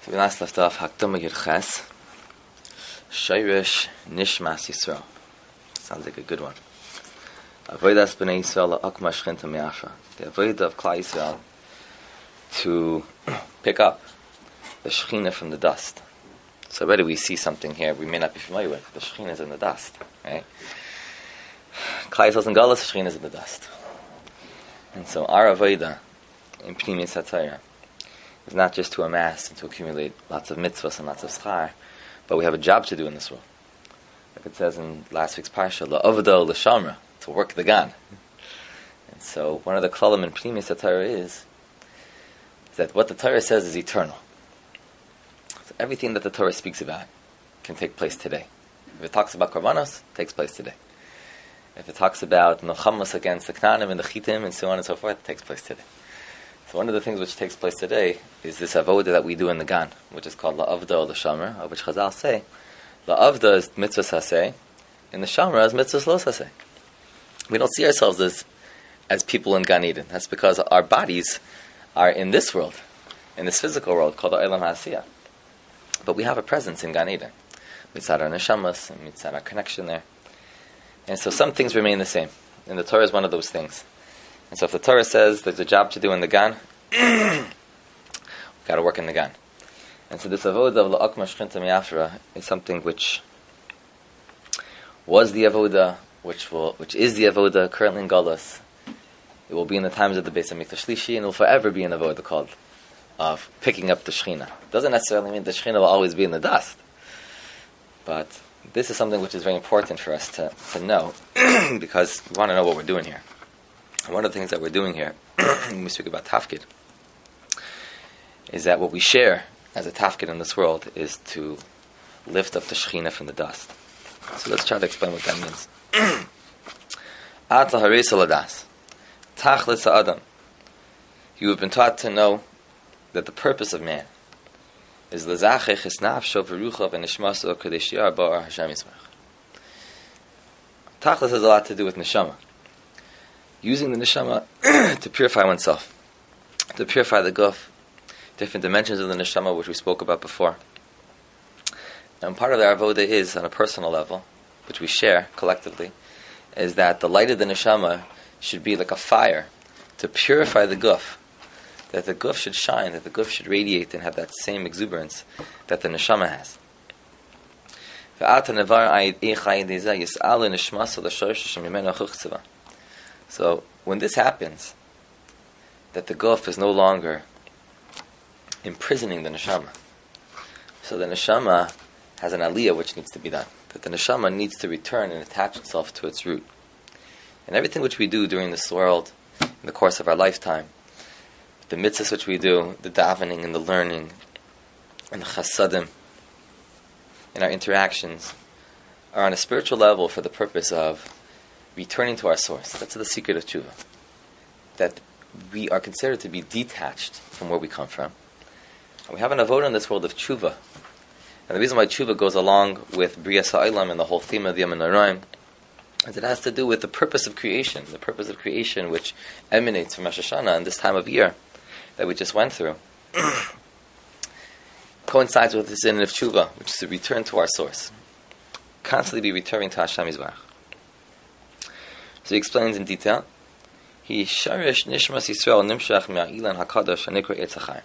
So we last left off Hakdama Yud Ches, Shayrish Nishmas Yisrael. Sounds like a good one. Avodas B'nai Yisrael La'akma Shchinta Me'afra. The avodah of Klal Yisrael to pick up the Shechina from the dust. So already we see something here we may not be familiar with. The Shechina is in the dust, right? Klal Yisrael's in Galus, Shechina is in the dust. And so our avodah in Pnimius HaTorah is not just to amass and to accumulate lots of mitzvahs and lots of schar, but we have a job to do in this world. Like it says in last week's parsha, la'avda l'shamra, to work the gan. And so one of the klalim in Pnimius HaTorah is that what the Torah says is eternal. So everything that the Torah speaks about can take place today. If it talks about korbanos, it takes place today. If it talks about milchamos against the Knanim and the Chitim and so on and so forth, it takes place today. So one of the things which takes place today is this avodah that we do in the Gan, which is called la'avda or l'shamra, of which Chazal say, la'avda is mitzvah saseh, and the shamra is mitzvah lo saseh. We don't see ourselves as people in Gan Eden. That's because our bodies are in this world, in this physical world called the Olam HaAsiyah. But we have a presence in Gan Eden. Mitzad our neshamas, and mitzad our connection there. And so some things remain the same. And the Torah is one of those things. And so if the Torah says there's a job to do in the Gan, we've got to work in the Gan. And so this avodah of la'akma shchinta me'afra is something which was the avodah, which is the avodah currently in Galus. It will be in the times of the Beis HaMikdash Shlishi, and it will forever be an avodah called of picking up the Shechina. Doesn't necessarily mean the Shechina will always be in the dust. But this is something which is very important for us to know, because we want to know what we're doing here. And one of the things that we're doing here, when we speak about tafkid, is that what we share as a tafkid in this world is to lift up the Shechina from the dust. So let's try to explain what that means. At laharei saladas, tachlis ha'adam. You have been taught to know that the purpose of man is l'zachech es nafsho v'rucha v'nishmaso kadesh yar ba'ar Hashem Yisrach. Tachlis has a lot to do with neshama. Using the neshama to purify oneself, to purify the guf, different dimensions of the neshama which we spoke about before. And part of the avodah is, on a personal level, which we share collectively, is that the light of the neshama should be like a fire to purify the guf, that the guf should shine, that the guf should radiate and have that same exuberance that the neshama has. So when this happens, that the guf is no longer imprisoning the neshama. So the neshama has an aliyah which needs to be done. That the neshama needs to return and attach itself to its root. And everything which we do during this world, in the course of our lifetime, the mitzvahs which we do, the davening and the learning, and the chasadim, and our interactions, are on a spiritual level for the purpose of returning to our source. That's the secret of tshuva. That we are considered to be detached from where we come from. And we have an avodah in this world of tshuva. And the reason why tshuva goes along with Briyas Ha'olam and the whole theme of the Yom HaNoraim is it has to do with the purpose of creation. The purpose of creation which emanates from Rosh Hashanah in this time of year that we just went through coincides with this in of tshuva, which is to return to our source. Constantly be returning to Hashem Yisbarach. So he explains in detail. He sharish nishmas Yisrael nimshach me'a'ilan hakadosh hanikra Eitz HaChaim.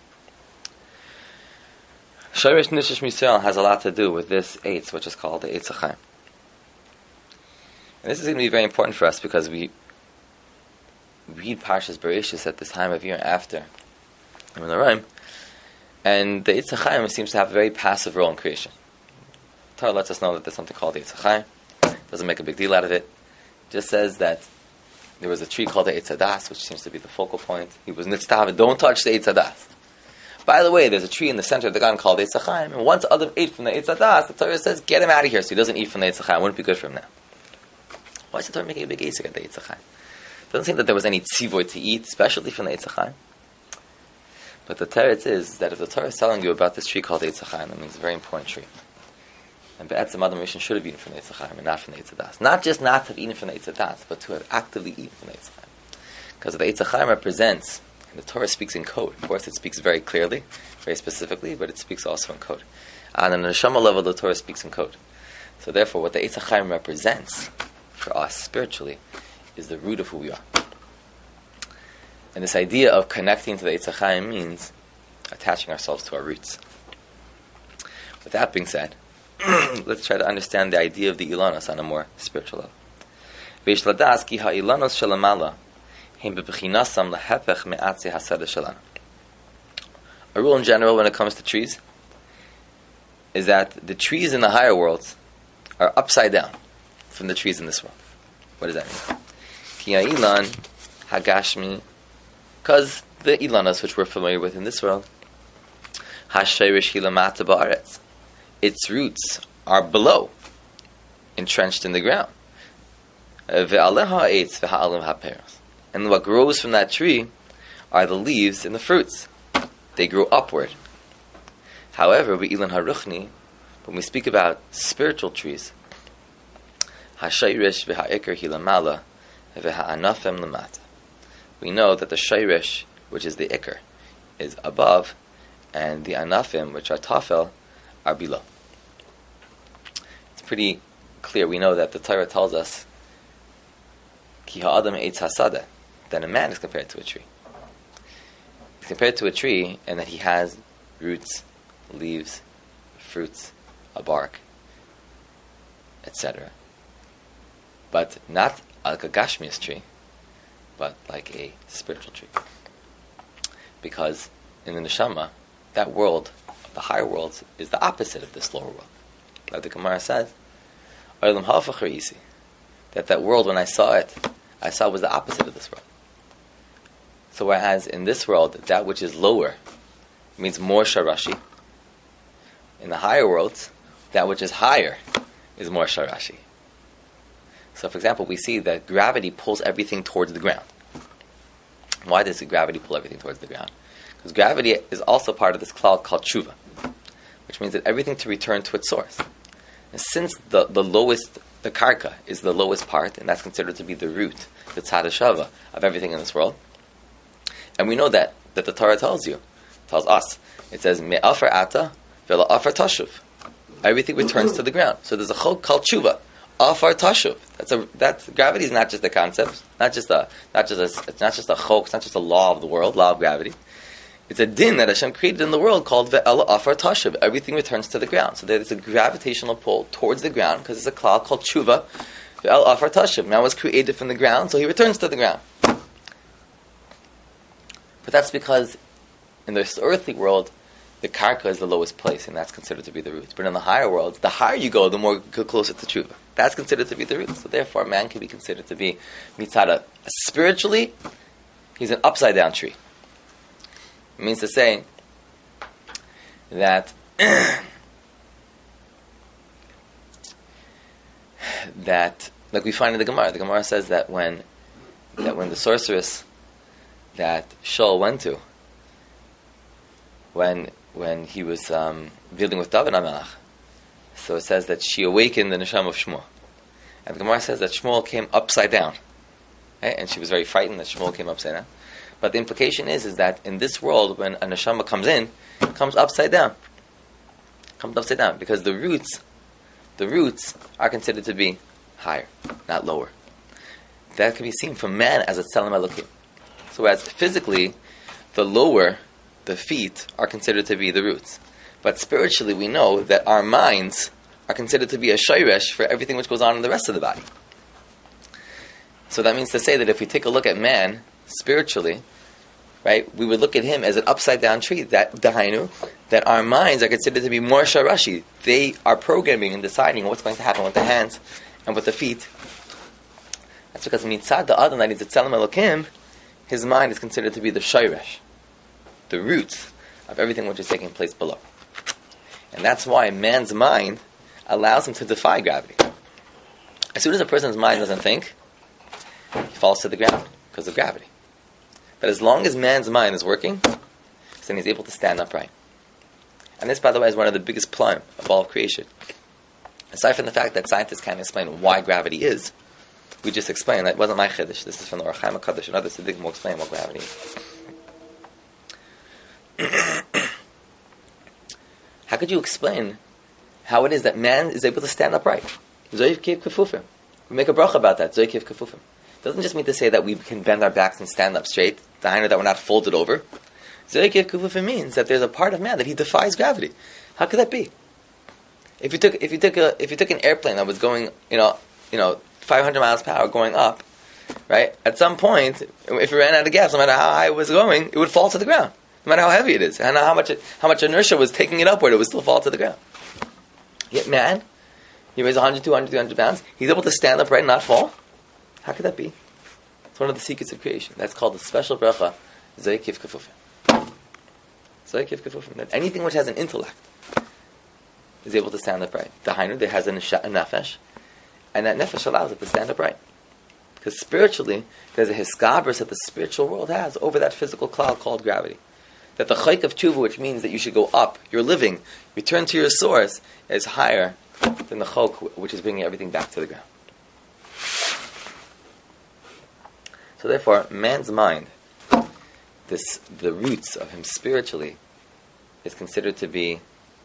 Sharish nishmas Yisrael has a lot to do with this Eitz, which is called the Eitz HaChaim. And this is going to be very important for us because we read Parshas Bereshis at this time of year after Yom HaNoraim, and the Eitz HaChaim seems to have a very passive role in creation. Torah lets us know that there's something called the Eitz HaChaim. Doesn't make a big deal out of it. Just says that there was a tree called the Eitz Hadas, which seems to be the focal point. He was nitztav, don't touch the Eitz Hadas. By the way, there's a tree in the center of the garden called Eitz HaChaim, and once Adam ate from the Eitz Hadas, the Torah says, get him out of here, so he doesn't eat from the Eitz HaChaim. Wouldn't be good for him now. Why is the Torah making a big Eitz at the Eitz HaChaim? It doesn't seem that there was any tzivoy to eat, especially from the Eitz HaChaim. But the teretz is that if the Torah is telling you about this tree called Eitz HaChaim, that means it's a very important tree. And Be'etzem Adam Rishon should have eaten from the Eitz HaChaim and not from the Eitz Hadas. Not just not to have eaten from the Eitz Hadas, but to have actively eaten from the Eitz HaChaim. Because the Eitz HaChaim represents And the Torah speaks in code. Of course, it speaks very clearly, very specifically, but it speaks also in code. And on the neshama level, the Torah speaks in code. So therefore, what the Eitz HaChaim represents for us spiritually is the root of who we are. And this idea of connecting to the Eitz HaChaim means attaching ourselves to our roots. With that being said, let's try to understand the idea of the Ilanos on a more spiritual level. A rule in general when it comes to trees is that the trees in the higher worlds are upside down from the trees in this world. What does that mean? Because the Ilanos, which we're familiar with in this world, its roots are below, entrenched in the ground. And what grows from that tree are the leaves and the fruits. They grow upward. However, when we speak about spiritual trees, we know that the shayrish, which is the ikr, is above, and the anafim, which are tafel, are below. It's pretty clear. We know that the Torah tells us Ki ha'adam eitz hasadeh, that a man is compared to a tree. He's compared to a tree, and that he has roots, leaves, fruits, a bark, etc. But not like a gashmias tree, but like a spiritual tree. Because in the neshama, that world, the higher worlds, is the opposite of this lower world. Like the Gemara says, that world, when I saw it was the opposite of this world. So whereas in this world, that which is lower means more sharashi, in the higher worlds, that which is higher is more sharashi. So for example, we see that gravity pulls everything towards the ground. Why does the gravity pull everything towards the ground? Because gravity is also part of this cloud called tshuva, which means that everything to return to its source. And since the lowest, the karka, is the lowest part, and that's considered to be the root, the tzad hashava of everything in this world, and we know that the Torah tells us, it says, me'afar ata v'la afar tashuv. Everything returns to the ground. So there's a chok called tshuva, afar tashuv. That's gravity is not just a concept, it's not just a chok, it's not just a law of the world, law of gravity. It's a din that Hashem created in the world called ve'ela afar tashuv. Everything returns to the ground. So there's a gravitational pull towards the ground because it's a cloud called tshuva. Ve'ela afar tashuv. Man was created from the ground, so he returns to the ground. But that's because in this earthly world, the karka is the lowest place, and that's considered to be the root. But in the higher world, the higher you go, the more you go closer to tshuva. That's considered to be the root. So therefore, man can be considered to be mitzada. Spiritually, he's an upside down tree. It means to say that like we find in the Gemara says that when the sorceress that Shaul went to, when he was dealing with David HaMelech, so it says that she awakened the neshama of Shmuel, and the Gemara says that Shmuel came upside down, right? And she was very frightened that Shmuel came upside down. But the implication is that in this world, when a neshama comes in, it comes upside down. Because the roots are considered to be higher, not lower. That can be seen from man as a tzelem elokim. So whereas physically, the feet are considered to be the roots. But spiritually, we know that our minds are considered to be a shayresh for everything which goes on in the rest of the body. So that means to say that if we take a look at man spiritually, right, we would look at him as an upside down tree. That our minds are considered to be more sharashi. They are programming and deciding what's going to happen with the hands and with the feet. That's because mitzad the adam that needs to tell him elokim, his mind is considered to be the shayresh, the roots of everything which is taking place below. And that's why man's mind allows him to defy gravity. As soon as a person's mind doesn't think, he falls to the ground because of gravity. But as long as man's mind is working, then he's able to stand upright. And this, by the way, is one of the biggest plum of all of creation. Aside from the fact that scientists can't explain why gravity is, we just explained that it wasn't my chiddush. This is from the Or HaChaim HaKadosh and others. The will explain what gravity is. how could you explain how it is that man is able to stand upright? Zoyif kiv kefufim. We make a bracha about that. Zoyif kiv kefufim. Doesn't just mean to say that we can bend our backs and stand up straight. The hainu that we're not folded over. Zoyif kiv kefufim means that there's a part of man that he defies gravity. How could that be? If you took an airplane that was going, 500 miles per hour going up, right? At some point, if it ran out of gas, no matter how high it was going, it would fall to the ground. No matter how heavy it is, and how much inertia was taking it upward, it would still fall to the ground. Yet man, he weighs 100, 200, 300 pounds. He's able to stand upright and not fall. How could that be? It's one of the secrets of creation. That's called the special bracha, Zoy Kif Kefufim. Zoy Kif Kefufim. That anything which has an intellect is able to stand upright. The hainu, there has a nefesh, and that nefesh allows it to stand upright. Because spiritually, there's a hiskabris that the spiritual world has over that physical cloud called gravity. That the chayk of tshuva, which means that you should go up, you're living, return to your source, is higher than the chok, which is bringing everything back to the ground. So therefore, man's mind, the roots of him spiritually, is considered to be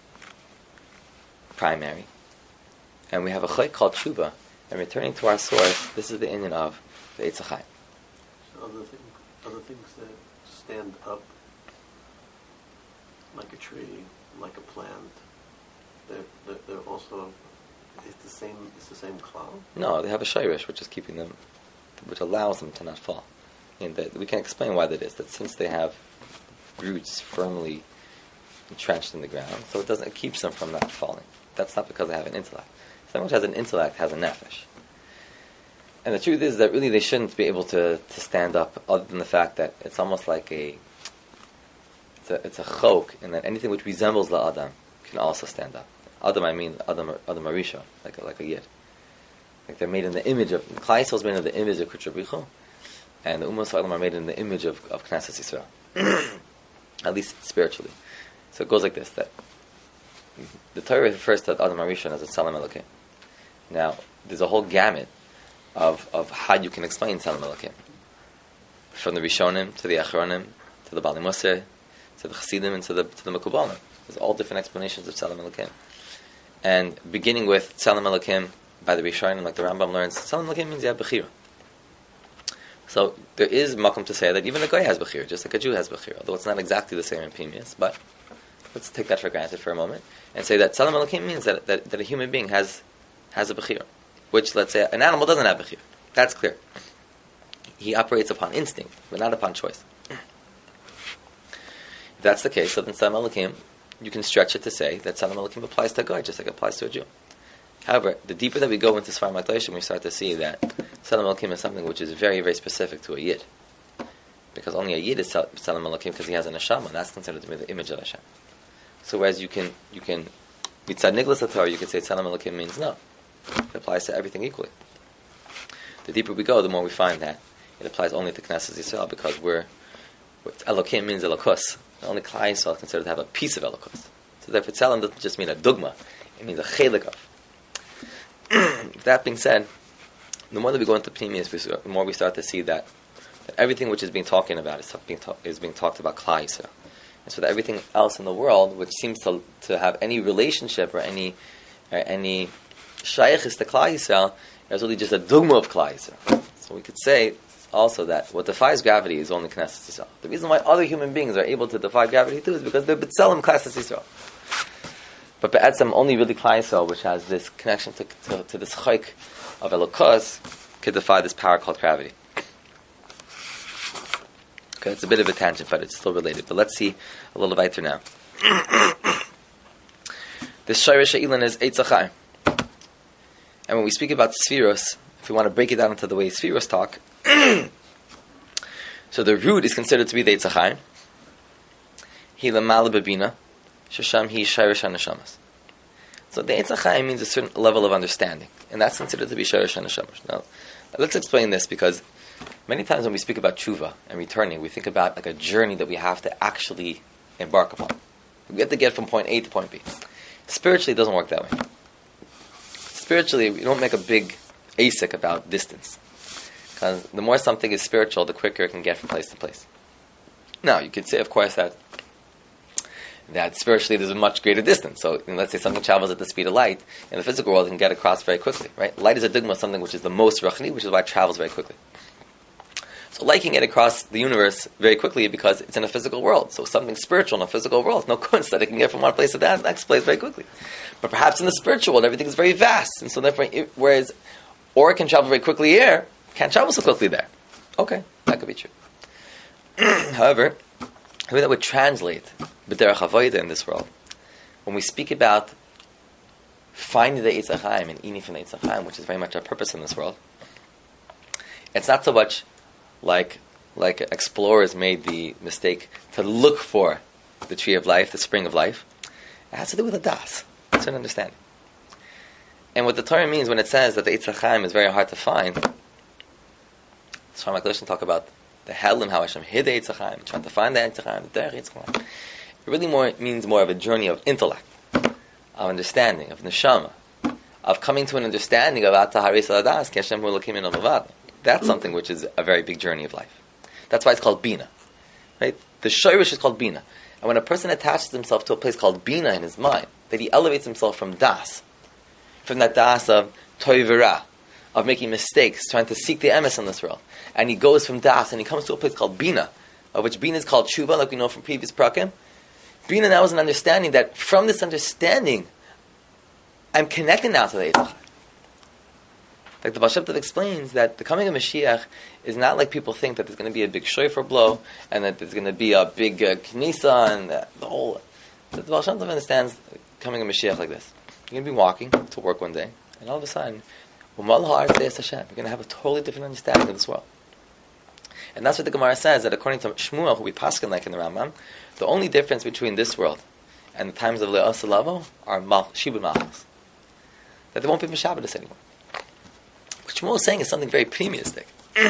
primary. And we have a chayk called tshuva, and returning to our source, this is the inyan of the Eitz HaChaim. So other things that stand up, like a tree, like a plant, they're also, it's the same cloud? No, they have a shayrish, which is keeping them, which allows them to not fall. And we can explain why that is. That since they have roots firmly entrenched in the ground, so it keeps them from not falling. That's not because they have an intellect. Someone who has an intellect has a nefesh. And the truth is that really they shouldn't be able to stand up, other than the fact that it's almost like it's a chok, and that anything which resembles the Adam can also stand up. Adam, I mean Adam Arisha, like a yid. Like they're made in the image of Klal Yisrael is made in the image of Kutcher Brichu, and the Ummos Adam are made in the image of Knesset Yisrael, at least spiritually. So it goes like this: that the Torah refers to Adam Arisha as a Tzelem Elokim. Now, there's a whole gamut of how you can explain Tzelem Elokim, from the Rishonim to the Achronim to the Bali Musar to the Chassidim and to the Mekubalim. There's all different explanations of Tzelem Elokim. And beginning with Tzelem Elokim by the Rishonim, like the Rambam learns, Tzelem Elokim means you have Bechira. So there is makom to say that even a Goy has Bechira, just like a Jew has Bechira, although it's not exactly the same in Pimius, but let's take that for granted for a moment, and say that Tzelem Elokim means that a human being has a Bechira, which, let's say, an animal doesn't have Bechira. That's clear. He operates upon instinct, but not upon choice. If that's the case, so then Tzelem Elokim, you can stretch it to say that Tzelem Elokim applies to a Goy, just like it applies to a Jew. However, the deeper that we go into Sfarim HaKadoshim, we start to see that Tzelem Elokim is something which is very, very specific to a Yid. Because only a Yid is Tzelem Elokim because he has a neshama, and that's considered to be the image of Hashem. So whereas you can mitzad niglas HaTorah, you can say Tzelem Elokim means no. It applies to everything equally. The deeper we go, the more we find that it applies only to Knesset Yisrael, because Elokim means Elokus. Only Klal Yisrael is considered to have a piece of Elokus. So therefore, Tzelem doesn't just mean a dugma; it means a chelik of. That being said, the more that we go into Pnimius, the more we start to see that everything which is being talked about is being talked about Klal Yisrael. And so that everything else in the world, which seems to have any relationship or any shayachis to Klal Yisrael, is really just a dugma of Klal Yisrael. So we could say also that what defies gravity is only Knesset Yisrael. The reason why other human beings are able to defy gravity too is because they're B'Tselem Knesset Yisrael. But Be'etzem, only really Klal Yisrael, which has this connection to this chayk of Elokus, could defy this power called gravity. Okay, it's a bit of a tangent, but it's still related. But let's see a little weiter now. This Shayrish Ha'ilin is Eitz HaChaim. And when we speak about Sfiros, if we want to break it down into the way Sfiros talk, so the root is considered to be the Eitz HaChaim. Hi L'mala B'bina, Shasham Hi Shayrish HaNeshamas. So the Eitz HaChaim means a certain level of understanding, and that's considered to be Shayrish HaNeshamas. Now, let's explain this, because many times when we speak about tshuva and returning, we think about like a journey that we have to actually embark upon. We have to get from point A to point B. Spiritually, it doesn't work that way. Spiritually, we don't make a big asik about distance. Because the more something is spiritual, the quicker it can get from place to place. Now, you could say, of course, that that spiritually there's a much greater distance. So let's say something travels at the speed of light, in the physical world it can get across very quickly, right? Light is a digma of something which is the most ruchni, which is why it travels very quickly. So light can get across the universe very quickly because it's in a physical world. So something spiritual in a physical world, it's no coincidence that it can get from one place to the next place very quickly. But perhaps in the spiritual world, everything is very vast. And so therefore, whereas aura can travel very quickly here, can't travel so quickly there. Okay, that could be true. However, the way that would translate b'derech avoda in this world, when we speak about finding the Eitz HaChaim and eating from the Eitz HaChaim, which is very much our purpose in this world, it's not so much like explorers made the mistake to look for the tree of life, the spring of life. It has to do with the das. It's an understanding. And what the Torah means when it says that the Eitz HaChaim is very hard to find, Shalom HaKadosh talk about the hell and how Hashem hid the Eitz HaChaim, trying to find the Eitz HaChaim, the Derech Eitz HaChaim. It really means more of a journey of intellect, of understanding, of neshama, of coming to an understanding of Ata Haris Aladas, Ki Hashem Hu Elokim Eno Mavad. That's something which is a very big journey of life. That's why it's called Bina. Right? The Shoirish is called Bina. And when a person attaches himself to a place called Bina in his mind, that he elevates himself from Das, from that Das of Toivera, of making mistakes, trying to seek the emes in this world. And he goes from Das and he comes to a place called Bina, of which Bina is called Tshuva, like we know from previous prakim. Bina now is an understanding that from this understanding, I'm connected now to the Eitz HaChaim. Like the Baal Shem Tov explains that the coming of Mashiach is not like people think that there's going to be a big shofar blow and that there's going to be a big knisa and the whole. The Baal Shem Tov understands the coming of Mashiach like this. You're going to be walking to work one day and all of a sudden, you're going to have a totally different understanding of this world. And that's what the Gemara says, that according to Shmuel, who we paskin like in the Rambam, the only difference between this world and the times of Le'os Lavo are Shibud Malchus. That there won't be Meshabedus anymore. What Shmuel is saying is something very premiistic.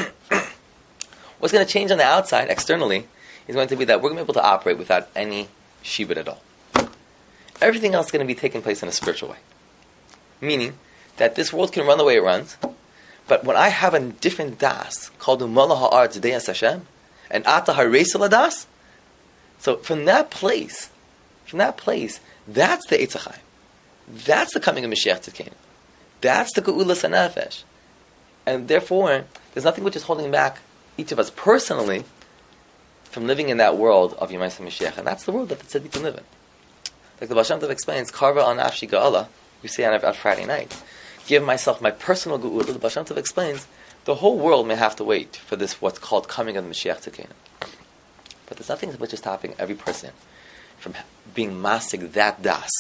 What's going to change on the outside, externally, is going to be that we're going to be able to operate without any Shibud at all. Everything else is going to be taking place in a spiritual way. Meaning that this world can run the way it runs, but when I have a different das called Umala Ha'aretz De'as Hashem and Ata Hareis Das, so from that place, that's the Eitz HaChaim. That's the coming of Mashiach Tzidkenu. That's the Ge'ulas HaNefesh. And therefore, there's nothing which is holding back each of us personally from living in that world of Yemais HaMashiach. And that's the world that the Tzaddikim live in. Like the Baal Shem Tov explains, Karva on Afshi Ga'ala, we say on Friday night, give myself my personal Ge'ulah. The Baal Shem Tov explains, the whole world may have to wait for this, what's called coming of the Mashiach Tzidkenu. But there's nothing which is stopping every person from being masig that das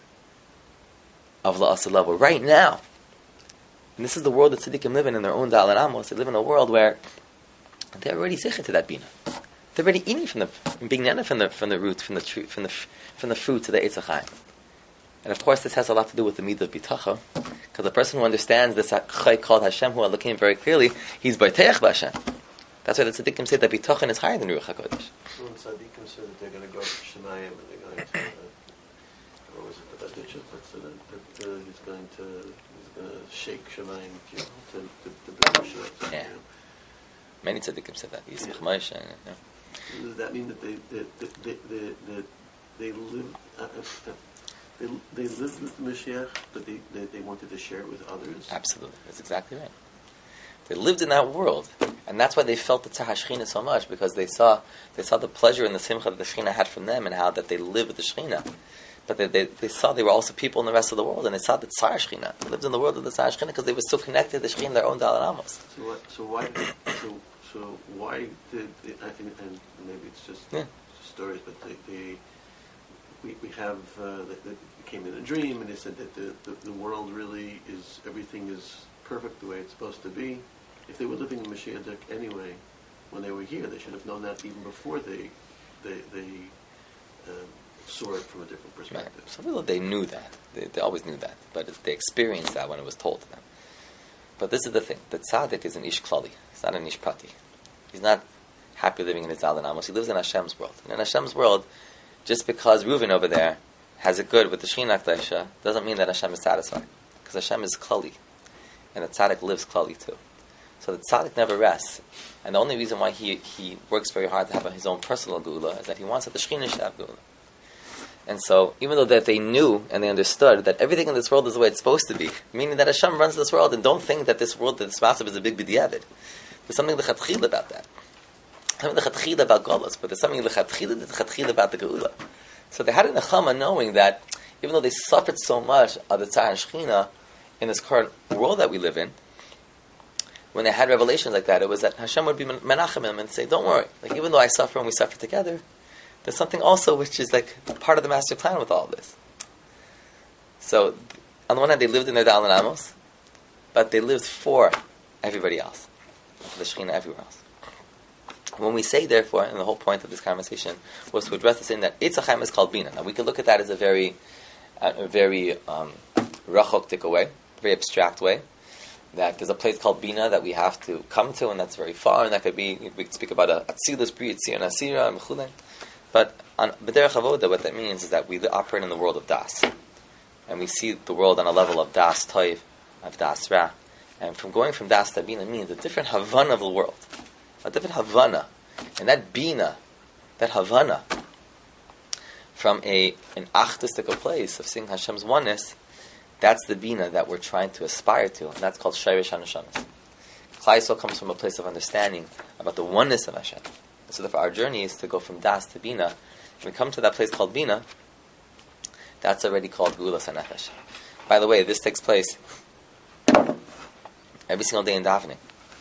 of La'aseh level right now. And this is the world that Tzaddikim live in their own Dal and Amos. They live in a world where they're already zichah to that bina. They're already eating from being nana from the root, from the tree, from the fruit to the Eitz HaChaim. And of course, this has a lot to do with the midah of bitacha, because the person who understands this chay called Hashem, who Elokim very clearly, he's b'teich b'Hashem. That's why the Tzaddikim say that bitachon is higher than Ruach HaKodesh. So when Tzaddikim say that they're going to go to Shemayim and they're going to, what was it, the Baditcha, that he's going to shake Shemayim to bring Mashiach. Yeah. Many Tzaddikim said that. Yismach Moshe. Does that mean that they live? They lived with Mashiach, but they wanted to share it with others? Absolutely. That's exactly right. They lived in that world. And that's why they felt the Tzah Shechina so much, because they saw the pleasure and the simcha that the Shechina had from them and how that they lived with the Shechina. But they saw they were also people in the rest of the world, and they saw the Tzar Shechina. They lived in the world of the Tzar Shechina because they were so connected to the Shechina in their own Dal and Amos. So why did they, and maybe it's just stories, but we have that came in a dream, and they said that the world really is, everything is perfect the way it's supposed to be. If they were living in Mashiach anyway, when they were here, they should have known that even before they saw it from a different perspective. Right. So they knew that. They always knew that. But they experienced that when it was told to them. But this is the thing. The tzaddik is an ish klali. He's not an ish prati. He's not happy living in his Dal and Amos. He lives in Hashem's world. And in Hashem's world, just because Reuven over there has it good with the Shechina K'daisha, doesn't mean that Hashem is satisfied. Because Hashem is klali. And the tzaddik lives klali too. So the tzaddik never rests. And the only reason why he works very hard to have his own personal geula is that he wants that the Shechina should have geula. And so, even though that they knew and they understood that everything in this world is the way it's supposed to be, meaning that Hashem runs this world, and don't think that this world, that this massive is a big b'diavad. There's something lechatchila about that. Something lechatchila about Golos, but there's something lechatchila about the Geula. So they had a nechama knowing that even though they suffered so much of the Tzar and Shechina in this current world that we live in, when they had revelations like that, it was that Hashem would be menachemim and say, don't worry, like even though I suffer and we suffer together, there's something also which is like part of the master plan with all of this. So, on the one hand, they lived in their Dal and Amos, but they lived for everybody else, for the Shekhinah everywhere else. When we say, therefore, and the whole point of this conversation was to address this in that Eitz HaChaim is called Bina. Now, we can look at that as a very rachok way, very abstract way, that there's a place called Bina that we have to come to, and that's very far, and that could be, we could speak about a Atzilus, Bri, Yitzir, and Asira, and Mechulei. But on B'derech Avoda, what that means is that we operate in the world of Das. And we see the world on a level of Das Toiv, of Das Ra. And from going from Das to Bina means a different Havana of the world. A different Havana. And that Bina, that Havana, from an achtistic place of seeing Hashem's oneness, that's the Bina that we're trying to aspire to. And that's called Shayrish HaNeshamas. Klal Yisrael comes from a place of understanding about the oneness of Hashem. So therefore our journey is to go from Das to Bina. When we come to that place called Bina, that's already called Geulas HaNefesh. By the way, this takes place every single day in davening.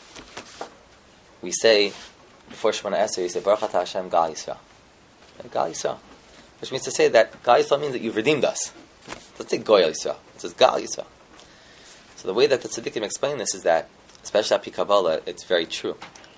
We say, before Shemona Esrei, we say, Baruch Atah Hashem Gal Yisrael. Gal Yisrael. Which means to say that Gal Yisrael means that you've redeemed us. Let's say Goyal Yisrael. It says Gal Yisrael. So the way that the Tzaddikim explain this is that, especially at Pi Kabbalah, it's very true.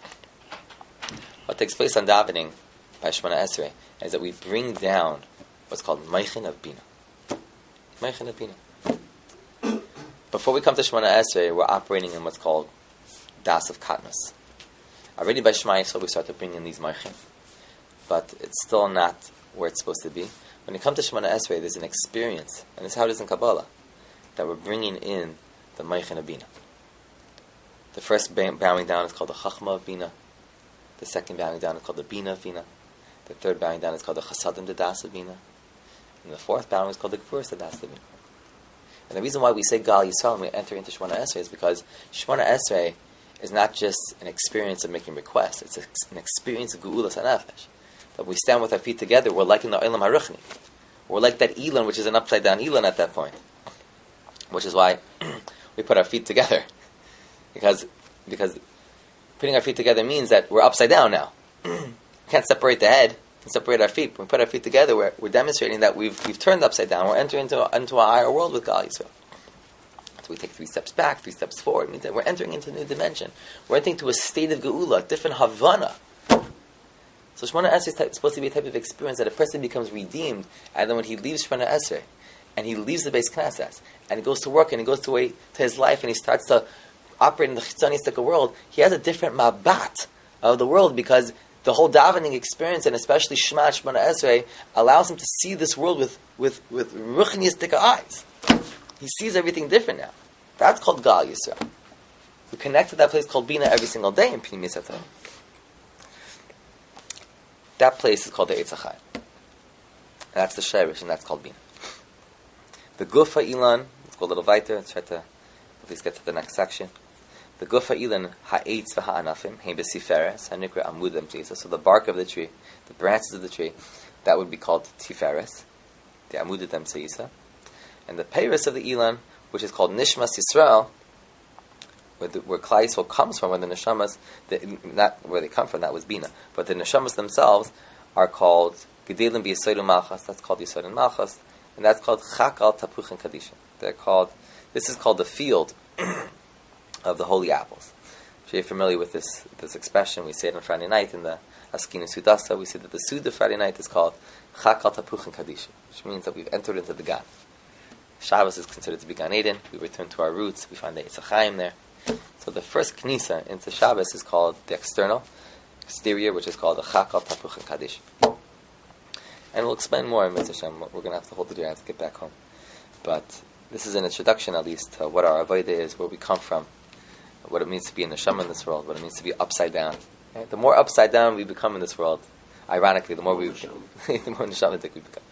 What takes place on davening by Shemona Esrei is that we bring down what's called Meichin of Bina. Meichin of Bina. Before we come to Shemona Esrei, we're operating in what's called Das of Katnus. Already by Shema Yisrael we start to bring in these Meichin. But it's still not where it's supposed to be. When you come to Shemona Esrei, there's an experience, and it's how it is in Kabbalah, that we're bringing in the Meichin of Bina. The first bowing down is called the Chachma of Bina. The second bowing down is called the Bina of Bina. The third bowing down is called the Chasadim de Das of Bina. And the fourth bowing is called the Gvuras de Das of Bina. And the reason why we say Gal Yisrael when we enter into Shemona Esrei is because Shemona Esrei is not just an experience of making requests. It's an experience of Geulas HaNefesh. That we stand with our feet together, we're like in the Olam HaRuchni. We're like that Elon, which is an upside down Elon at that point. Which is why we put our feet together. Because putting our feet together means that we're upside down now. We can't separate the head and separate our feet. When we put our feet together, we're demonstrating that we've turned upside down. We're entering into a higher world with Gal Yisrael. So we take 3 steps back, 3 steps forward. It means that we're entering into a new dimension. We're entering into a state of Geula, a different Havana. So Shemona Esrei is supposed to be a type of experience that a person becomes redeemed, and then when he leaves Shemona Esrei, and he leaves the Beis Knesset, and he goes to work, and he goes to his life, and he starts to operate in the Chitzanistic world, he has a different mabat of the world, because the whole davening experience, and especially Shemona Esrei, allows him to see this world with Ruchnistic eyes. He sees everything different now. That's called Gal Yisrael. We connect to that place called Bina every single day in Pnimi Satay. That place is called the Eitz HaChaim. That's the Sherish, and that's called Bina. The Gufa Ilan, let's go a little weiter, let's try to at least get to the next section. The Gufa Ilan, Ha'etz v'ha'anafim, Hein b'siferes, Ha'nikra amudem tzisa. So the bark of the tree, the branches of the tree, that would be called Tiferes, the amudem tzisa. And the Peiros of the Ilan, which is called Nishmas Yisrael, where Klal Yisrael comes from, where the Neshamas, not where they come from, that was Bina, but the Neshamas themselves are called Gedelim b'Yisodu Malchas, that's called Yisodu Malchas, and that's called Chakal Tapuchin Kadisha. This is called the field of the holy apples. If you're familiar with this expression, we say it on Friday night in the Askinu Sudasa, we say that the Suda Friday night is called Chakal Tapuchin Kadisha, which means that we've entered into the Gan. Shabbos is considered to be Gan Eden. We return to our roots. We find the Eitz HaChaim there. So the first Knisa into Shabbos is called the exterior, which is called the Chakal Tapuchin Kaddish. And we'll explain more in Mitzvah Hashem. We're going to have to hold the day. I have to get back home. But this is an introduction, at least, to what our Avodah is, where we come from, what it means to be a Neshama in this world, what it means to be upside down. Right? The more upside down we become in this world, ironically, the more Neshamatic we become.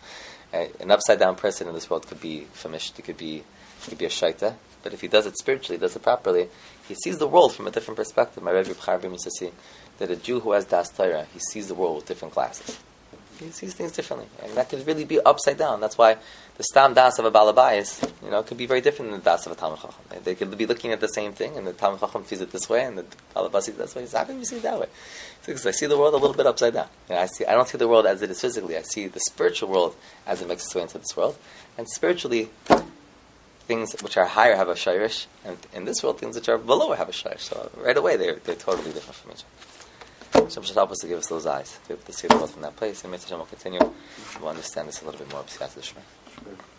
An upside down person in this world could be famished. It could be a shaita. But if he does it spiritually, does it properly, he sees the world from a different perspective. My Rebbe B'Charbim used to say that a Jew who has Das Torah, he sees the world with different glasses. He sees things differently, and that could really be upside down. That's why the stam das of a balabayas, could be very different than the das of a talmid chacham. They could be looking at the same thing, and the talmid chacham sees it this way, and the balabas sees it this way. So how can you see it that way? Because I see the world a little bit upside down. I don't see the world as it is physically. I see the spiritual world as it makes its way into this world, and spiritually, things which are higher have a shayrish, and in this world, things which are below have a shayrish. So right away, they're totally different from each other. Hashem should help us to give us those eyes, to be able to see the world from that place, and Mitzvah Hashem will continue to understand this a little bit more. Sure.